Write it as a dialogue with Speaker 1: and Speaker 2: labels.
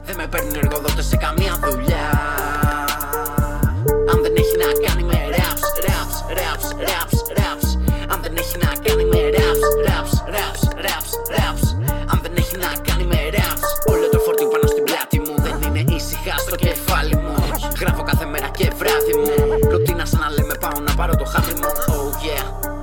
Speaker 1: Δεν με παίρνουν εργοδότες σε καμία δουλειά. Αν δεν έχει να κάνει με raps, raps, raps, raps, raps. Αν δεν έχει να κάνει με raps, raps, raps, raps, raps. Αν δεν έχει να κάνει με raps. Όλο το φόρτιο πάνω στην πλάτη μου. Δεν είναι ήσυχα στο κεφάλι μου. Γράφω κάθε μέρα και βράδυ μου. Ρουτίνα σαν να λέμε πάω να πάρω το χάπι μου. Oh yeah.